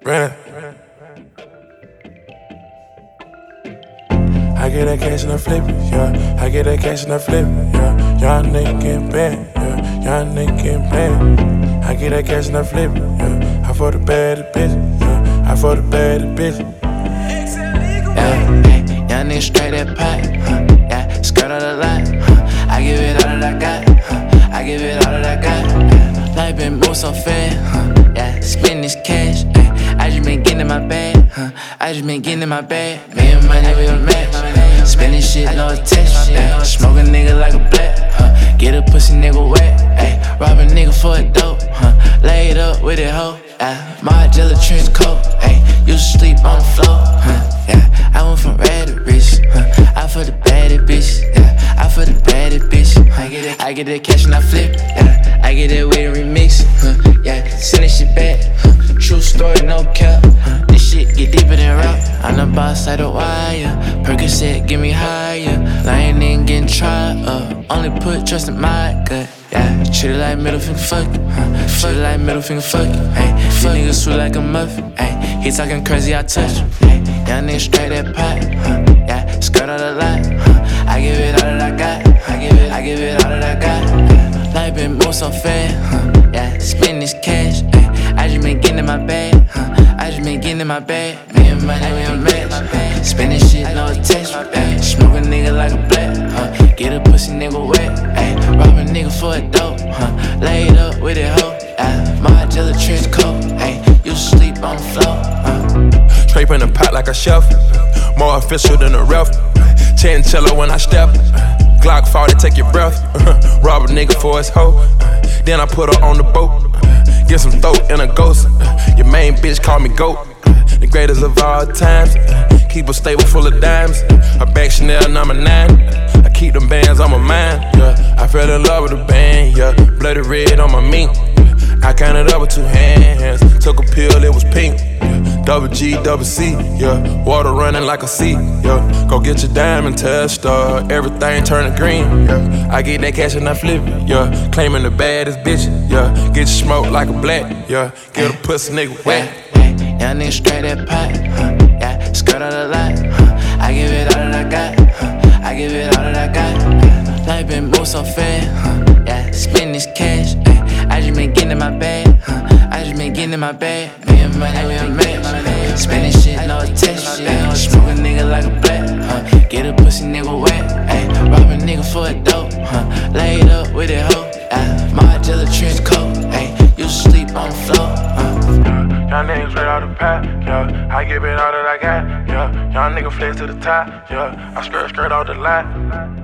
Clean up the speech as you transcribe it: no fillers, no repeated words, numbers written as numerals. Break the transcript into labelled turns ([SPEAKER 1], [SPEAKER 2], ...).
[SPEAKER 1] Brandon. I get that cash and I flip it, yeah. I get that cash and I flip it, yeah. Young nigga getting bad, yeah. Young nigga getting bad. I get that cash and I flip it, yeah. I for the baddest bitch, yeah. I for the baddest bitch.
[SPEAKER 2] Yeah, hey, young nigga straight that pot, yeah. Skirt all the lot, I give it all that I got, I give it all that I got. Life been moving so fast, yeah. Spend this cash, I just been getting in my bag, I just been getting in my bag. Me and my nigga don't match. Spending shit, no attention, yeah. Smoke a nigga like a black, get a pussy nigga wet, ayy. Rob a nigga for a dope, laid up with it hoe, yeah. My jelly trench coat, ayy. Used to sleep on the floor, yeah. I went from red to rich, I for the baddest bitch, yeah. I for the baddest bitch, I get that cash and I flip, yeah. I get that way to remix, yeah. Send that shit back, true story, no cap. This shit get deeper than rap. I'm the boss like the wire. Percocet, get me higher. Lying in getting tried up. Only put trust in my gut. Yeah, treat it like middle finger fuck it. Treat it like middle finger fuck it. Hey, these niggas sweet like a muffin. Hey, he talking crazy, I touch him. Hey, young nigga straight that pot. Yeah, skirt all the lot. I give it all that I got. I give it all that I got. Life been moving so fast. Yeah, spend this cash. I just been getting in my bag, I just been getting in my bag. Me and my nigga don't match. Spending shit, no attention, Smoke a nigga like a black, get a pussy nigga wet, Rob a nigga for a dope, laid up with it hoe, My jelly trench coat, used to sleep on the floor,
[SPEAKER 1] Scraping the pot like a chef, more official than a ref. Chinchilla when I step, Glock 40, take your breath. Rob a nigga for his hoe, then I put her on the boat. Get some throat and a ghost. Your main bitch call me GOAT. The greatest of all times. Keep her stable full of dimes. Her back Chanel number 9. I keep them bands on my mind. Yeah, I fell in love with the band. Yeah, bloody red on my mink. I counted up with 2 hands. Took a pill, it was pink. Double G, double C, yeah. Water running like a sea, yeah. Go get your diamond test, everything turning green, yeah. I get that cash and I flip it, yeah. Claiming the baddest bitch, yeah. Get your smoke like a black, yeah. Get a pussy nigga wet.
[SPEAKER 2] Young nigga straight that pot, yeah. Skirt all the lot, I give it all that I got, I give it all that I got. Life been moving so fast, yeah. Spend this cash, I just been getting in my bag, I just been getting in my bag. Me and my nigga don't match. Spending shit, no attention, Smoke a nigga like a black, get a pussy nigga wet, Rob a nigga for a dope, laid up with it hoe, My jelly trench coat, used to sleep on the floor,
[SPEAKER 1] Young nigga straight out the pot, yeah. I give it all that I got, yeah. Young nigga flex to the top, yeah. I skirt out the lot.